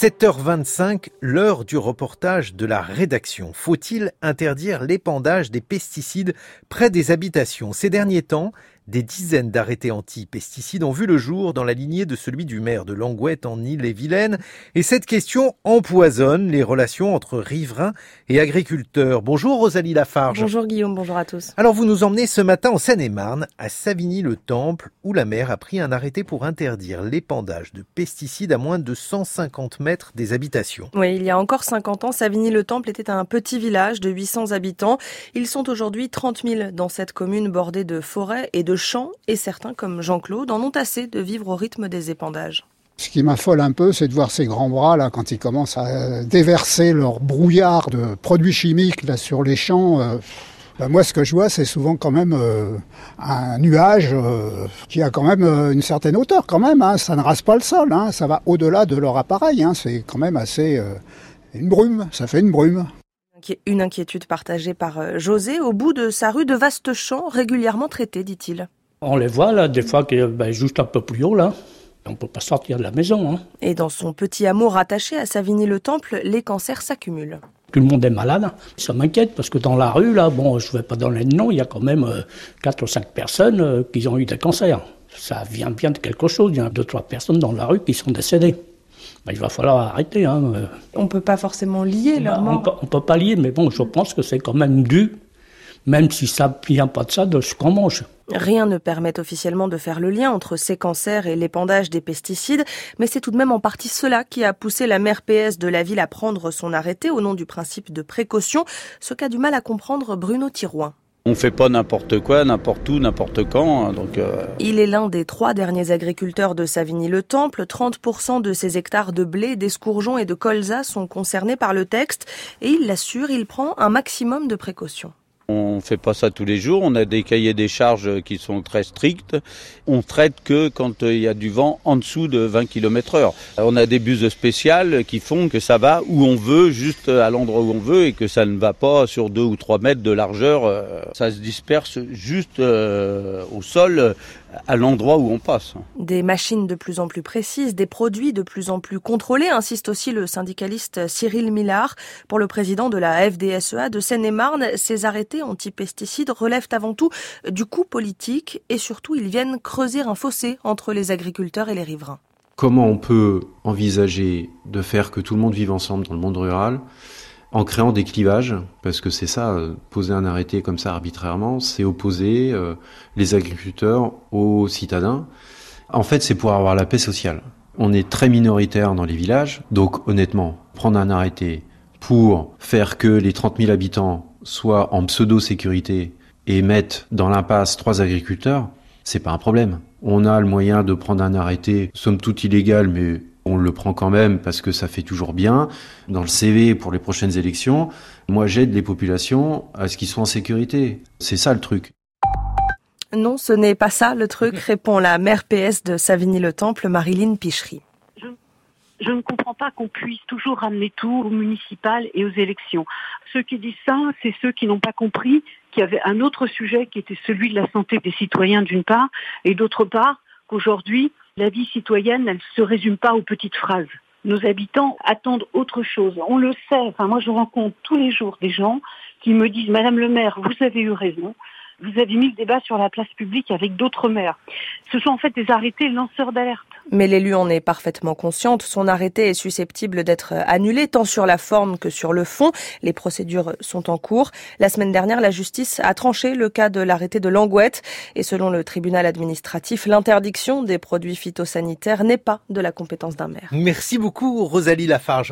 7h25, l'heure du reportage de la rédaction. Faut-il interdire l'épandage des pesticides près des habitations ? Ces derniers temps, des dizaines d'arrêtés anti-pesticides ont vu le jour dans la lignée de celui du maire de Languette en Ille-et-Vilaine. Et cette question empoisonne les relations entre riverains et agriculteurs. Bonjour Rosalie Lafarge. Bonjour Guillaume, bonjour à tous. Alors vous nous emmenez ce matin en Seine-et-Marne, à Savigny-le-Temple, où la maire a pris un arrêté pour interdire l'épandage de pesticides à moins de 150 mètres des habitations. Oui, il y a encore 50 ans, Savigny-le-Temple était un petit village de 800 habitants. Ils sont aujourd'hui 30 000 dans cette commune bordée de forêts et de champs, et certains, comme Jean-Claude, en ont assez de vivre au rythme des épandages. Ce qui m'affole un peu, c'est de voir ces grands bras là quand ils commencent à déverser leur brouillard de produits chimiques là sur les champs. Moi, ce que je vois, c'est souvent quand même un nuage qui a quand même une certaine hauteur quand même. Ça ne rase pas le sol, ça va au-delà de leur appareil. C'est quand même assez une brume. Ça fait une brume. Une inquiétude partagée par José. Au bout de sa rue, de vastes champs régulièrement traités, dit-il. On les voit là, des fois, juste un peu plus haut là. On ne peut pas sortir de la maison. Et dans son petit hameau rattaché à Savigny-le-Temple, les cancers s'accumulent. Tout le monde est malade. Ça m'inquiète parce que dans la rue, là, je ne vais pas donner de nom, il y a quand même 4 ou 5 personnes qui ont eu des cancers. Ça vient bien de quelque chose. Il y a 2-3 personnes dans la rue qui sont décédées. Il va falloir arrêter. On ne peut pas forcément lier leur mort. On ne peut pas lier, mais je pense que c'est quand même dû, même si ça ne vient pas de ça, de ce qu'on mange. Rien ne permet officiellement de faire le lien entre ces cancers et l'épandage des pesticides, mais c'est tout de même en partie cela qui a poussé la maire PS de la ville à prendre son arrêté au nom du principe de précaution, ce qu'a du mal à comprendre Bruno Thirouin. On ne fait pas n'importe quoi, n'importe où, n'importe quand. Il est l'un des 3 derniers agriculteurs de Savigny-le-Temple. 30% de ses hectares de blé, d'escourgeons et de colza sont concernés par le texte. Et il l'assure, il prend un maximum de précautions. On ne fait pas ça tous les jours, on a des cahiers des charges qui sont très stricts. On traite que quand il y a du vent en dessous de 20 km/h. On a des buses spéciales qui font que ça va où on veut, juste à l'endroit où on veut, et que ça ne va pas sur 2 ou 3 mètres de largeur. Ça se disperse juste au sol, à l'endroit où on passe. Des machines de plus en plus précises, des produits de plus en plus contrôlés, insiste aussi le syndicaliste Cyril Millard. Pour le président de la FDSEA de Seine-et-Marne, ces arrêtés anti-pesticides relèvent avant tout du coût politique et surtout ils viennent creuser un fossé entre les agriculteurs et les riverains. Comment on peut envisager de faire que tout le monde vive ensemble dans le monde rural en créant des clivages, parce que c'est ça, poser un arrêté comme ça arbitrairement, c'est opposer les agriculteurs aux citadins. En fait, c'est pour avoir la paix sociale. On est très minoritaire dans les villages, donc honnêtement, prendre un arrêté pour faire que les 30 000 habitants soient en pseudo-sécurité et mettre dans l'impasse 3 agriculteurs, c'est pas un problème. On a le moyen de prendre un arrêté, somme toute illégal, mais on le prend quand même parce que ça fait toujours bien. Dans le CV pour les prochaines élections, moi j'aide les populations à ce qu'ils soient en sécurité. C'est ça le truc. Non, ce n'est pas ça le truc, répond la maire PS de Savigny-le-Temple, Marilyn Pichery. Je ne comprends pas qu'on puisse toujours ramener tout aux municipales et aux élections. Ceux qui disent ça, c'est ceux qui n'ont pas compris qu'il y avait un autre sujet qui était celui de la santé des citoyens d'une part, et d'autre part qu'aujourd'hui, la vie citoyenne, elle ne se résume pas aux petites phrases. Nos habitants attendent autre chose. On le sait. Moi, je rencontre tous les jours des gens qui me disent « Madame le maire, vous avez eu raison. Vous avez mis le débat sur la place publique avec d'autres maires. » Ce sont en fait des arrêtés lanceurs d'alerte. Mais l'élu en est parfaitement consciente. Son arrêté est susceptible d'être annulé, tant sur la forme que sur le fond. Les procédures sont en cours. La semaine dernière, la justice a tranché le cas de l'arrêté de Languette. Et selon le tribunal administratif, l'interdiction des produits phytosanitaires n'est pas de la compétence d'un maire. Merci beaucoup, Rosalie Lafarge.